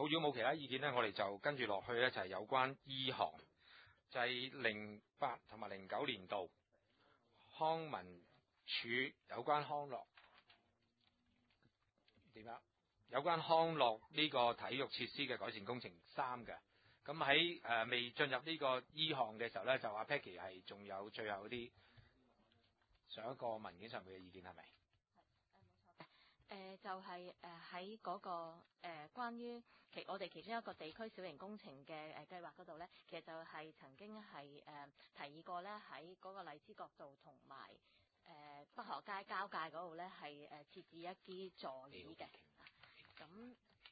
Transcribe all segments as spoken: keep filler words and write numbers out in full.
如冇其他意見咧，我哋就跟住落去咧，就係有關醫學，就係零八同埋零九年度康文署有關康樂點樣？有關康樂呢個體育設施嘅改善工程三嘅。咁喺誒未進入呢個醫項嘅時候咧，就阿 Peggy 係仲有最後啲上一個文件上面嘅意見係咪？ 誒、呃、就係誒喺嗰個誒、呃、關於其我哋其中一個地區小型工程嘅誒計劃嗰度咧，其實就係曾經係誒、呃、提議過咧，喺嗰個荔枝角道同埋誒北河街交界嗰度咧係誒設置一啲座椅嘅。咁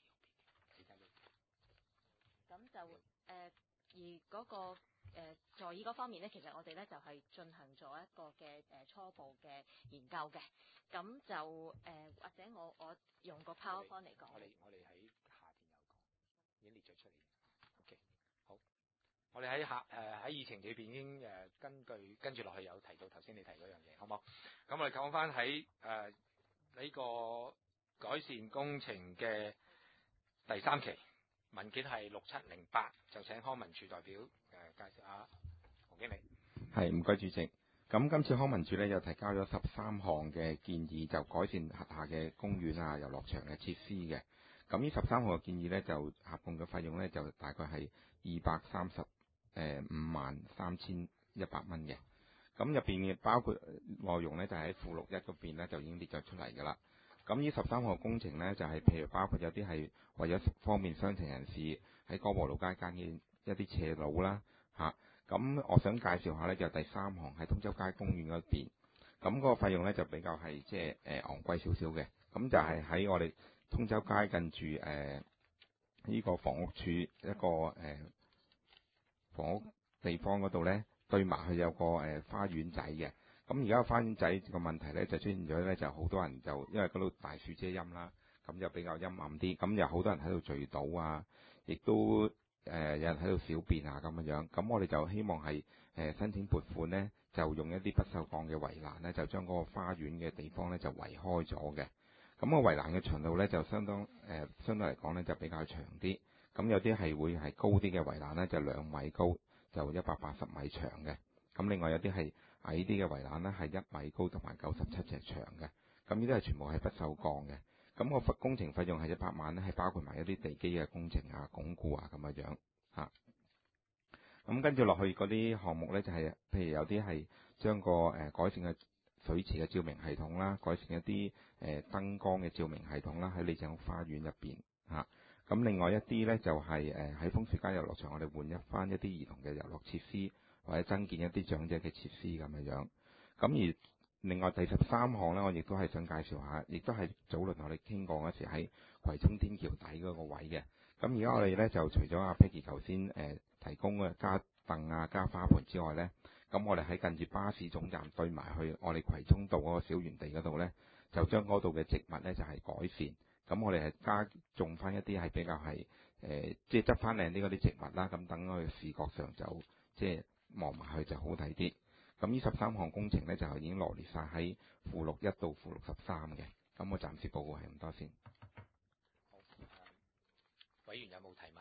咁就誒、呃、而嗰、那個。誒、呃、座椅嗰方面咧，其實我哋咧就係、是、進行咗一個嘅誒、呃、初步嘅研究嘅，咁就誒、呃、或者我我用個 PowerPoint 嚟講。 我哋我哋喺下邊有講，已經列咗出嚟。OK， 好，我哋喺下誒喺議程裏邊已經誒、呃、根據跟住落去有提到頭先你提嗰樣嘢，好冇？咁我哋講翻喺誒呢個改善工程嘅第三期。文件係六七零八，就請康文署代表誒、呃、介紹下黃經理。 係，唔該主席。咁今次康文署咧又提交咗十三項嘅建議，就改善轄下嘅公園啊、遊樂場嘅設施嘅。咁呢十三項嘅建議咧，就合共嘅費用咧就大概係二百三十誒五萬三千一百蚊嘅。咁入邊嘅包括內容咧，就喺附錄一嗰邊咧就已經列咗出嚟㗎啦。咁呢十三項工程呢，就係、是、譬如包括有啲係為咗方便雙程人士喺歌和路街間嘅一啲斜路啦，嚇、啊。咁我想介紹下呢，就第三項喺通州街公園嗰邊，咁嗰個費用呢，就比較係即係誒昂貴少少嘅。咁就係喺我哋通州街近住誒呢個房屋處一個誒、呃、房屋地方嗰度呢，對埋去有個誒、呃、花園仔嘅。咁而家個花園仔個問題咧就出現咗咧，就好多人就因為嗰度大樹遮陰啦，咁就比較陰暗啲，咁有好多人喺度聚賭啊，亦都誒、呃、有人喺度小便啊咁樣樣。咁我哋就希望係誒、呃、申請撥款呢，就用一啲不鏽鋼嘅圍欄呢，就將嗰個花園嘅地方呢就圍開咗嘅。咁個圍欄嘅長度呢，就相當誒、呃、相對嚟講呢，就比較長啲。咁有啲係會係高啲嘅圍欄呢，就兩米高，就一百八十米長嘅。咁另外有啲係矮啲嘅圍欄呢，係一米高同埋九十七尺長嘅。咁呢啲係全部係不鏽鋼嘅。咁個工程費用係一百萬呢，係包括埋一啲地基嘅工程啊、鞏固啊咁嘅樣嚇。咁跟住落去嗰啲項目呢，就係、是、譬如有啲係將個誒、呃、改善嘅水池嘅照明系統啦，改善一啲誒、呃、燈光嘅照明系統啦，喺李鄭屋花園入邊嚇。咁另外一啲呢，就係誒喺楓樹街遊樂場，我哋換一翻一啲兒童嘅遊樂設施，或者增建一啲長者嘅設施咁嘅樣。咁而另外第十三項呢，我亦都係想介紹下，亦都係早輪我哋傾過嗰時喺葵涌天橋底嗰個位嘅。咁而家我哋呢，就除咗阿 Peggy 頭先誒提供嘅加凳啊、加花盆之外呢，咁我哋喺近住巴士總站對埋去我哋葵涌道嗰個小園地嗰度呢，就將嗰度嘅植物呢，就係、是、改善。咁我哋係加種翻一啲係比較係誒，即係執翻靚啲嗰啲植物啦。咁等佢視覺上就即係望埋去就好睇啲。咁呢十三項工程呢，就已經羅列晒喺附錄一到附錄十三嘅。咁我暫時報告係咁多先。 好，呃、委員有冇提問？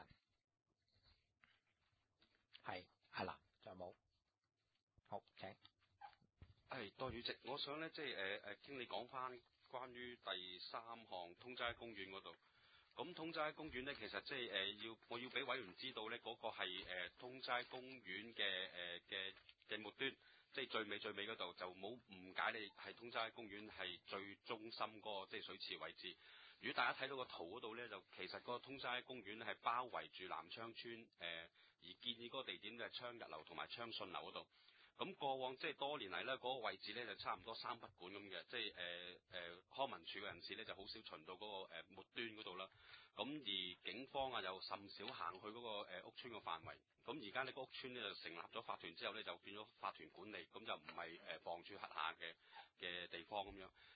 係係啦，仲有冇？好，請。 係，多主席，我想咧即係誒誒，經你講翻關於第三項通齋公園嗰度。咁通齋公園咧，其實即係誒要我要俾委員知道咧，嗰、那個係誒、呃、通齋公園嘅誒嘅嘅末端，即係最尾最尾嗰度，就冇誤解你係通齋公園係最中心嗰個即係水池位置。如果大家睇到個圖嗰度咧，就其實嗰個通齋公園咧係包圍住南昌村誒、呃，而建議嗰個地點就係昌日樓同埋昌順樓嗰度。咁過往即係多年嚟咧，嗰、那個位置咧就差唔多三不管咁嘅，即係誒誒康文署嘅人士咧就好少巡到嗰、那個、呃、末端嗰度啦。咁而警方啊又甚少行去嗰、那個、呃、屋村嘅範圍。咁而家呢個屋村咧就成立咗法團之後咧就變咗法團管理，咁就唔係誒房署轄下嘅嘅地方咁樣。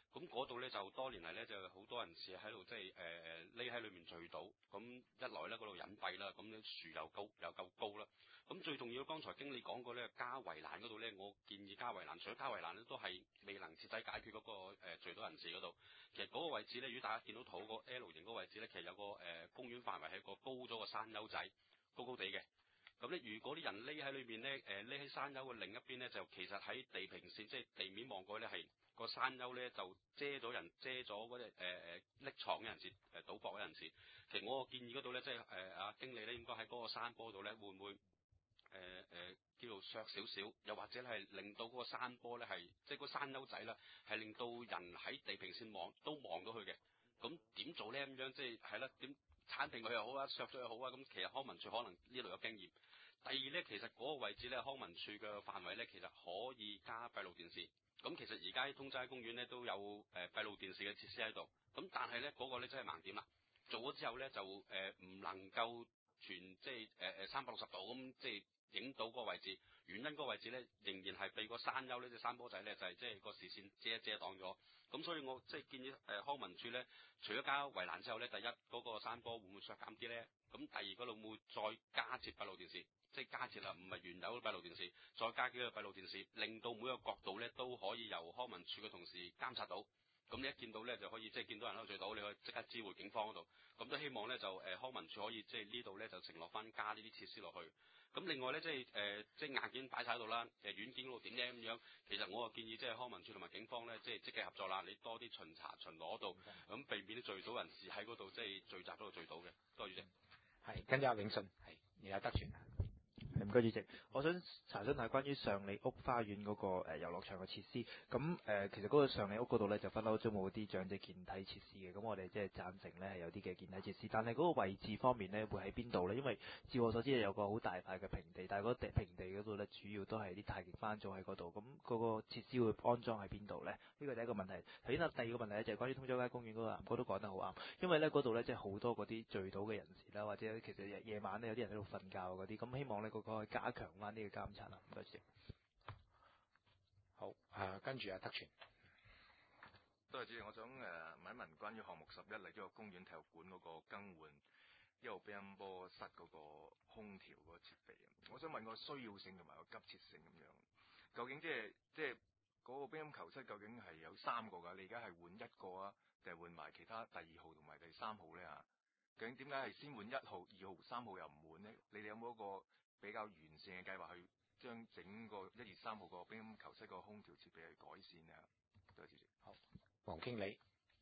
咁嗰度咧就多年嚟咧就好多人士喺度即係誒誒匿喺裏面聚到，咁一來咧嗰度隱蔽啦，咁啲樹又高又夠高啦。咁最重要，剛才經理講過咧，加圍欄嗰度咧，我建議加圍欄，除咗加圍欄咧，都係未能徹底解決嗰、那個誒、呃、聚到人士嗰度。其實嗰個位置咧，如果大家見到圖個 L 型嗰個位置咧，其實有個誒、呃、公園範圍係個高咗個山丘仔，高高地嘅。咁咧，如果啲人匿喺裏面咧，誒匿喺山丘嘅另一邊咧，就其實喺地平線，即係地面望過去咧，係個山丘咧就遮咗人，遮咗嗰隻誒誒匿藏嘅人士，誒、呃、賭博嘅人士。其實我個建議嗰度咧，即係誒阿經理咧，應該喺嗰個山坡度咧，會唔會？誒誒、呃、叫做削少少，又或者係令到嗰個山坡咧係，即係嗰個山丘仔啦，係令到人喺地平線望都望到佢嘅。咁點做咧？咁樣即係係啦，點剷平佢又好啊，削咗又好啊。咁其實康文署可能呢度有經驗。第二咧，其實嗰個位置咧，康文署嘅範圍咧，其實可以加閉路電視。咁其實而家喺通齋公園咧都有誒、呃、閉路電視嘅設施喺度。咁但係咧嗰個咧真係盲點啦。做咗之後咧就誒唔、呃、能夠全即係誒誒三百六十度咁即係。影到嗰個位置，原因嗰個位置咧，仍然係被個山丘呢隻山坡仔咧，就係即係個視線遮一遮擋咗。咁所以我即係建議誒、呃、康文署咧，除咗加圍欄之後咧，第一嗰、那個山坡會唔會削減啲咧？咁第二嗰度會唔會再加設閉路電視？即係加設啦，唔係原有嘅閉路電視，再加幾個閉路電視，令到每個角度咧都可以由康文署嘅同事監察到。咁你一見到咧就可以即係見到人喺度聚到，你可以即刻知會警方嗰度。咁都希望咧就誒、呃、康文署可以即係呢度咧就承諾翻加呢啲設施落去。咁另外咧，即係誒、呃，即係硬件擺晒喺度啦，誒軟件嗰度點咧咁樣？其實我啊建議即係康文署同埋警方咧，即係積極合作啦。你多啲巡查巡邏度，咁避免啲聚到人士喺嗰度即係聚集嗰度聚到嘅。多謝主席。 係，跟住阿永信係，而家德全。 唔該主席，我想查詢下關於上里屋花園嗰、那個誒、呃、遊樂場嘅設施。咁誒、呃、其實嗰個上里屋嗰度咧就不嬲都冇啲長者健體設施嘅。咁我哋即係贊成咧係有啲嘅健體設施，但係嗰個位置方面咧會喺邊度咧？因為照我所知有個好大塊嘅平地，但係嗰地平地嗰度咧主要都係啲太極班組喺嗰度。咁嗰個設施會安裝喺邊度咧？呢個第一個問題。頭先啊，第二個問題咧就係關於通州街公園嗰個南哥都講得好啱，因為咧嗰度咧即係好多嗰啲聚到嘅人士啦，或者其實夜夜晚咧有啲人喺度瞓覺嗰啲，咁希望咧嗰、那個可以加強翻呢個監察啦。唔該主席。 好，啊跟住阿德全。 多謝主席，我想誒、呃、問一問關於項目十一嚟咗個公園體育館嗰個更換一號乒乓波室嗰個空調嗰個設備，我想問個需要性同埋個急切性咁樣，究竟即係即係嗰個乒乓球室究竟係有三個㗎？你而家係換一個啊，定係換埋其他第二號同埋第三號咧嚇？究竟點解係先換一號、二號、三號又唔換呢？你哋有冇一個比較完善嘅計劃去將整個一二三號個乒乓球室個空調設備去改善啊？多謝主席。 好，黃經理。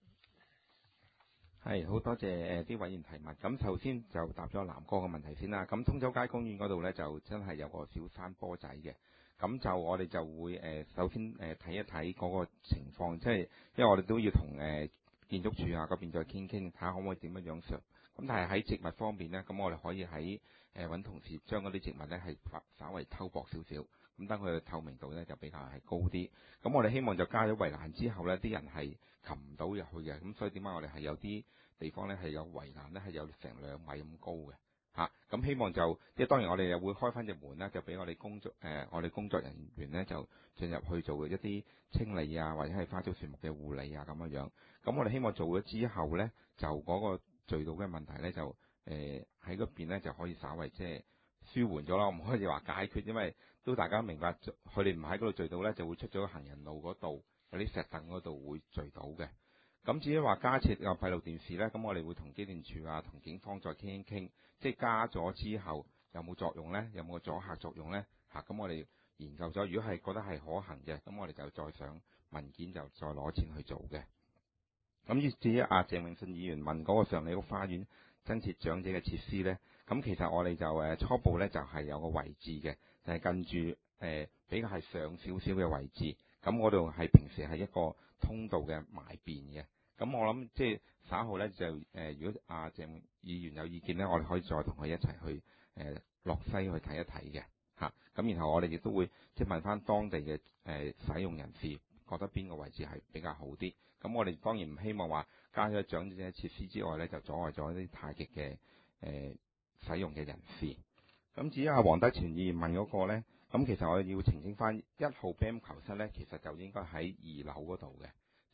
係，好多謝誒啲委員提問。咁首先就答咗南哥嘅問題先啦。咁通州街公園嗰度咧就真係有個小山坡仔嘅。咁就我哋就會誒、呃、首先誒睇、呃、一睇嗰個情況，即係因為我哋都要同誒、呃、建築署啊嗰邊再傾傾，睇下可唔可以點樣樣上。咁但係喺植物方面咧，咁我哋可以喺誒揾同事將嗰啲植物咧係稍微偷薄少少，咁等佢嘅透明度咧就比較係高啲。咁我哋希望就加咗圍欄之後咧，啲人係擒唔到入去嘅。咁所以點解我哋係有啲地方咧係有圍欄咧係有成兩米咁高嘅嚇。咁、啊、希望就即係當然我哋又會開翻隻門咧，就俾我哋工作誒、呃、我哋工作人員咧就進入去做一啲清理啊，或者係花草樹木嘅護理啊咁樣樣。咁我哋希望做咗之後咧，就嗰、那個聚到嘅問題咧，就誒喺嗰邊咧就可以稍微即係舒緩咗啦。我唔可以話解決，因為都大家明白，佢哋唔喺嗰度聚到咧，就會出咗行人路嗰度有啲石凳嗰度會聚到嘅。咁至於話加設個閉路電視咧，咁我哋會同機電署啊、同警方再傾一傾，即係加咗之後有冇作用咧？有冇阻嚇作用咧？嚇、啊，咁我哋研究咗，如果係覺得係可行嘅，咁我哋就再上文件就再攞錢去做嘅。咁至於阿鄭永信議員問嗰個上里屋花園增設長者嘅設施咧，咁其實我哋就誒初步咧就係、是、有個位置嘅，就係、是、近住誒、呃、比較係上少少嘅位置。咁嗰度係平時係一個通道嘅埋邊嘅。咁我諗即係稍後咧就誒、呃，如果阿鄭議員有意見咧，我哋可以再同佢一齊去誒落、呃、西去睇一睇嘅嚇。咁、啊、然後我哋亦都會即係問翻當地嘅誒、呃、使用人士，覺得邊個位置係比較好啲。咁我哋當然唔希望話加咗長者設施之外咧，就阻礙咗啲太極嘅誒使用嘅人士。咁至於阿黃德全議員問嗰個咧，咁其實我哋要澄清翻一號 B A M 球室咧，其實就應該喺二樓嗰度嘅。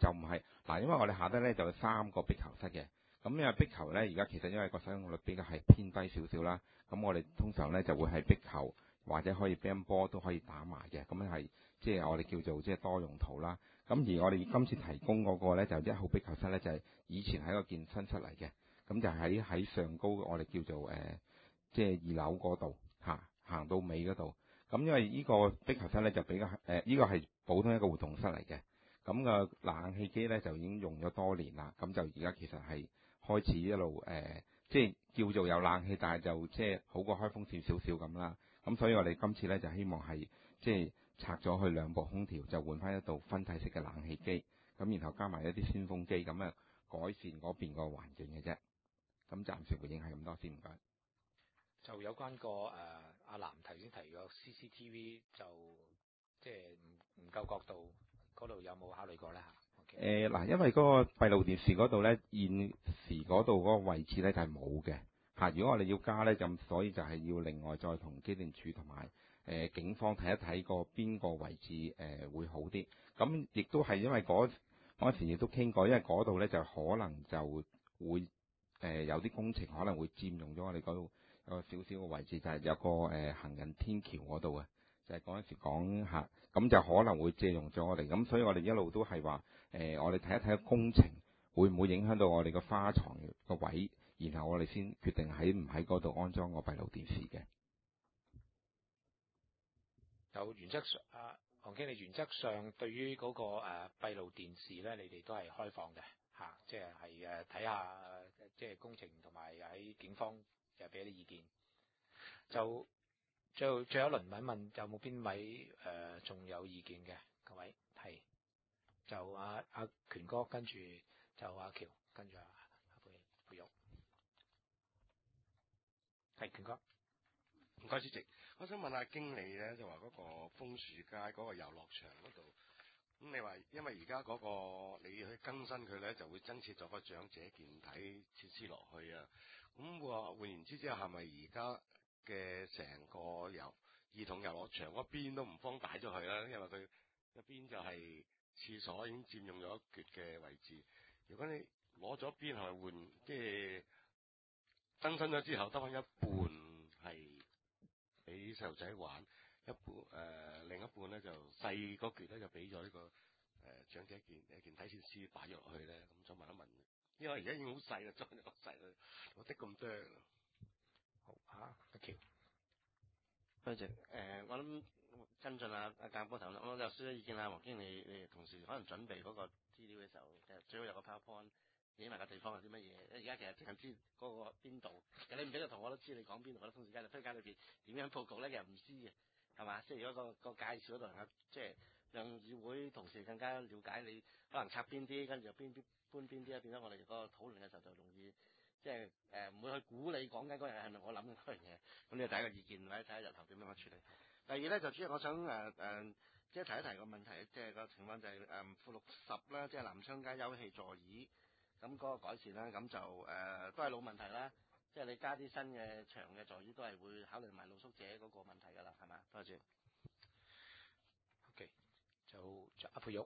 就唔係嗱，因為我哋下低咧就有三個壁球室嘅。咁因為壁球咧，而家其實因為個使用率比較係偏低少少啦。咁我哋通常咧就會係壁球或者可以乒乓波都可以打埋嘅。咁係即係我哋叫做即係多用途啦。咁而我哋今次提供嗰個咧就一號壁球室咧就係、是、以前係一個健身室嚟嘅。咁就喺喺上高我哋叫做誒即係二樓嗰度嚇，行到尾嗰度。咁因為呢個壁球室咧就比較誒，呢、呃這個係普通一個活動室嚟嘅。咁個冷氣機咧就已經用咗多年啦。咁就而家其實係開始一路誒、呃，即係叫做有冷氣，但係就即係好過開風扇少少咁啦。咁所以我哋今次咧就希望係即係拆咗佢兩部空調，就換翻一度分體式嘅冷氣機。咁然後加埋一啲先風機，咁啊改善嗰邊個環境嘅啫。咁暫時回應係咁多先，唔該。 就有關個誒阿南頭先提個 C C T V 就即係唔唔夠角度，嗰度有冇考慮過咧嚇？ 誒嗱，因為嗰個閉路電視嗰度咧，現時嗰度嗰個位置咧就係冇嘅嚇。如果我哋要加咧，咁所以就係要另外再同機電署同埋誒警方睇一睇個邊個位置誒、呃、會好啲。咁亦都係因為嗰嗰時亦都傾過，因為嗰度咧就可能就會誒、呃、有啲工程可能會佔用咗我哋嗰度有個少少嘅位置，就係、是、有個誒、呃、行人天橋嗰度啊。就係嗰陣時講下，咁就可能會借用咗我哋，咁所以我哋一路都係話，誒、呃，我哋睇一睇工程會唔會影響到我哋個花床個位，然後我哋先決定喺唔喺嗰度安裝個閉路電視嘅。 有原則上，啊，黃經理原則上對於嗰、那個誒、呃、閉路電視咧，你哋都係開放嘅嚇、啊，即係係誒睇下即係工程同埋喺警方又俾啲意見，就。最後最後一輪問一問，有冇邊位誒仲、呃、有意見嘅？各位係就阿阿權哥，跟住就阿喬，跟住阿阿佩佩玉，係權哥。 唔該，主席，我想問下經理咧，就話嗰個楓樹街嗰個遊樂場嗰度，咁你話因為而家嗰個你要去更新佢咧，就會增設咗個長者健體設施落去啊。咁話換言之，之後係咪而家嘅成個遊兒童遊樂場嗰邊都唔方大咗佢啦，因為佢一邊就係廁所已經佔用咗一橛嘅位置。如果你攞咗邊係咪換，即係更新咗之後得翻一半係俾細路仔玩，一半誒、呃、另一半咧就細嗰橛咧就俾咗呢個誒、呃、長者健誒健體設施擺咗落去咧。咁想問一問，因為而家已經好細啦，裝咗咁細啦，我的咁多。 好啊，阿喬。 多謝。誒、呃，我諗跟進啊，阿間波頭，我有少少意見啊，黃經理，你同事可能準備嗰個資料嘅時候，其實最好有個 PowerPoint 影埋個地方係啲乜嘢。而家其實淨係知嗰個邊度，其實你唔俾個圖我都知你講邊度。我覺得通時間就推介裏邊點樣佈局咧，其實唔知嘅，係嘛？即係如果、個、個介紹嗰度能夠即係讓議會同事更加了解你，可能拆邊啲，跟住又邊邊搬邊啲啊，變咗我哋嗰個討論嘅時候就容易。即係誒唔會去估你講緊嗰樣係咪我諗緊嗰樣嘢，咁呢個第一個意見，或者睇下日後點樣去處理。第二咧就主要我想誒誒、呃呃，即係提一提個問題，即係個情況就係、是、誒、呃、負六十啦，即係南昌街休憩座椅，咁嗰個改善啦，咁就誒、呃、都係老問題啦。即係你加啲新嘅長嘅座椅，都係會考慮埋露宿者嗰個問題㗎啦，係嘛？多謝。 OK，就就阿佩玉。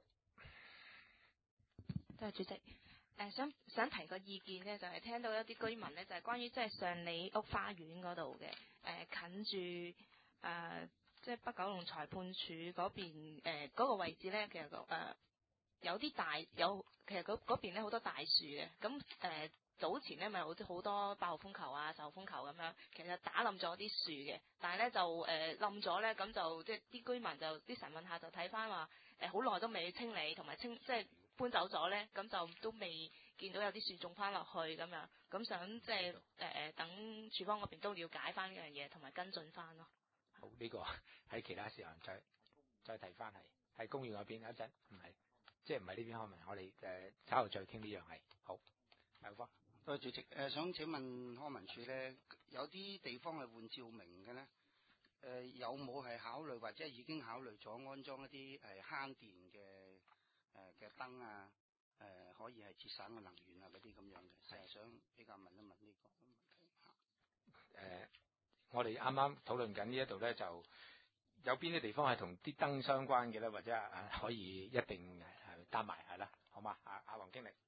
多謝主席。誒、呃、想想提個意見咧，就係、是、聽到一啲居民咧，就係、是、關於即係上里屋花園嗰度嘅誒近住誒、呃、即係北九龍裁判處嗰邊誒嗰、呃那個位置咧，其實個誒、呃、有啲大有其實嗰嗰邊咧好多大樹嘅，咁誒、呃、早前咧咪好似好多八號風球啊、十號風球咁樣，其實打冧咗啲樹嘅，但係咧就誒冧咗咧，咁、呃、就即係啲居民就啲晨運下就睇翻話誒好耐都未清理同埋清即係。搬走咗咧，咁就都未見到有啲樹種翻落去咁樣，咁想即係誒誒等署方嗰邊都了解翻呢樣嘢，同埋跟進翻咯。 好，呢、這個喺其他時間再再提翻係喺公園嗰邊一陣，唔係即係唔係呢邊開門，我哋誒稍後再傾呢樣係好。劉科， 多謝主席。誒、呃、想請問康文署咧，有啲地方係換照明嘅咧，誒、呃、有冇係考慮或者已經考慮咗安裝一啲誒慳電嘅？誒嘅燈啊，誒、呃、可以係節省嘅能源啊，嗰啲咁樣嘅，成日想比較問一問呢個問題嚇。 誒、呃，我哋啱啱討論緊呢一度咧，就有邊啲地方係同啲燈相關嘅咧，或者啊可以一定係擔埋係啦。 好嘛？阿阿黃經理，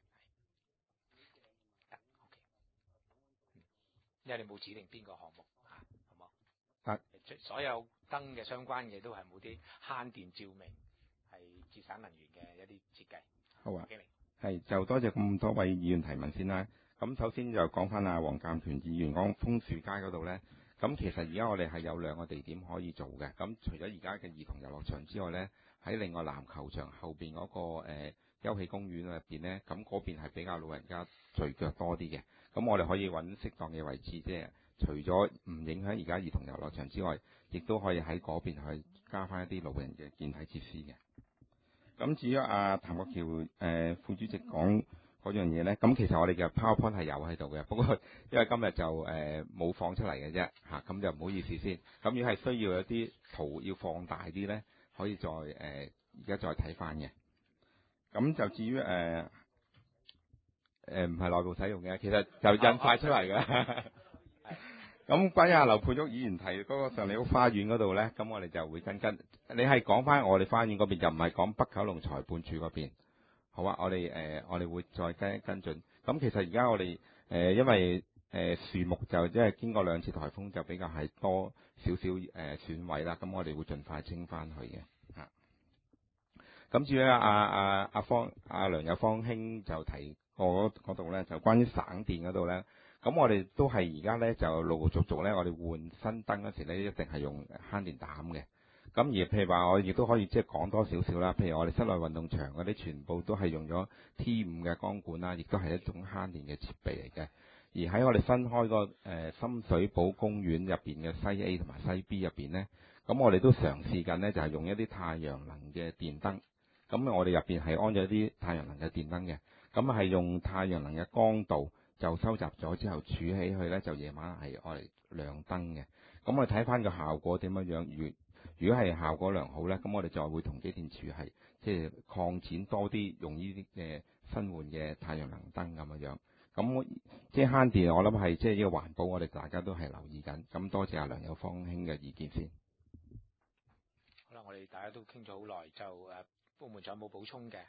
得 OK，嗯，因為你冇指定邊個項目嚇，好冇？ 得， 所有燈嘅相關嘅都係冇啲慳電照明，係節省能源嘅一啲設計。 好啊， 經理， 係就多謝咁多位議員提問先啦。咁首先就講翻阿黃鑑團議員講楓樹街嗰度咧。咁其實而家我哋係有兩個地點可以做嘅。咁除咗而家嘅兒童遊樂場之外咧，喺另外籃球場後邊嗰、那個誒、呃、休憩公園入邊咧，咁嗰邊係比較老人家聚腳多啲嘅。咁我哋可以揾適當嘅位置，即係除咗唔影響而家兒童遊樂場之外，亦都可以喺嗰邊去加翻一啲老人嘅健體設施嘅。咁至於阿、啊、譚國僑誒、呃、副主席講嗰樣嘢咧，咁其實我哋嘅 PowerPoint 係有喺度嘅，不過因為今日就誒冇、呃、放出嚟嘅啫嚇，咁就唔好意思先。咁如果係需要有啲圖要放大啲咧，可以再誒而家再睇翻嘅。咁就至於誒誒唔係內部使用嘅，其實就印快出嚟嘅。咁關於阿劉佩玉議員提嗰個上利屋花園嗰度咧，咁我哋就會跟跟。你係講翻我哋花園嗰邊，就唔係講北九龍裁判處嗰邊。好啊，我哋誒、呃、我哋會再跟跟進。咁其實而家我哋誒、呃、因為誒、呃、樹木就即係經過兩次颱風，就比較係多少少誒損毀啦。咁我哋會盡快清翻去嘅嚇。咁至於阿阿阿方阿梁有方兄就提過嗰度咧，就關於省電嗰度咧。咁我哋都係而家咧就陸陸續續咧，我哋換新燈嗰時咧，一定係用慳電膽嘅。咁而譬如話，我亦都可以即係講多少少啦。譬如我哋室內運動場嗰啲，全部都係用咗 T 五嘅光管啦，亦都係一種慳電嘅設備嚟嘅。而喺我哋新開個誒、呃、深水埗公園入邊嘅西 A 同埋西 B 入邊咧，咁我哋都嘗試緊咧，就係、是、用一啲太陽能嘅電燈。咁我哋入邊係安咗一啲太陽能嘅電燈嘅，咁係用太陽能嘅光度就收集咗之後儲起去咧，就夜晚係愛嚟亮燈嘅。咁我哋睇翻個效果點樣樣，如如果係效果良好咧，咁我哋就會同機電署係即係擴展多啲用呢啲嘅新換嘅太陽能燈咁樣樣。咁即係慳電，我諗係即係呢個環保，我哋大家都係留意緊。咁多謝阿梁有方兄嘅意見先。 好啦，我哋大家都傾咗好耐，就誒部門長有冇補充嘅？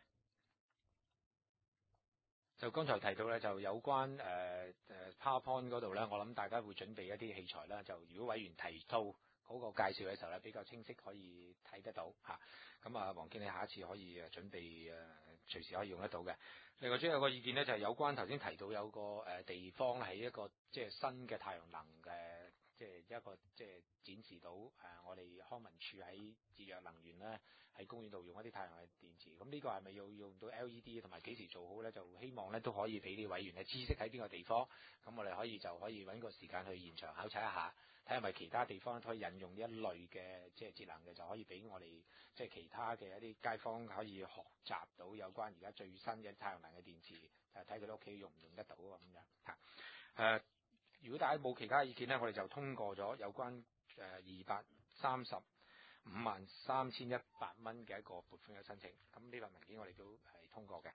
就剛才提到咧，就有關誒誒、呃、PowerPoint 嗰度咧，我諗大家會準備一啲器材啦。就如果委員提到嗰個介紹嘅時候咧，比較清晰可以睇得到嚇。咁啊，黃經理下一次可以誒準備誒、呃、隨時可以用得到嘅。另外，仲有個意見咧，就係、是、有關頭先提到有個誒地方喺一個即係新嘅太陽能嘅，即係一個即係展示到誒我哋康文署喺節約能源咧。喺公園度用一啲太陽能電池，咁呢個係咪要用到 L E D 同埋幾時做好咧？就希望咧都可以俾啲委員咧知識喺邊個地方，咁我哋可以就可以揾個時間去現場考察一下，睇下咪其他地方可以引用呢一類嘅即係節能嘅，就可以俾我哋即係其他嘅一啲街坊可以學習到有關而家最新嘅太陽能嘅電池，就睇佢哋屋企用唔用得到咁樣嚇。誒，如果大家冇其他意見咧，我哋就通過咗有關誒二百三十五萬三千一百蚊嘅一個撥款嘅申請，咁呢份文件我哋都係通過嘅。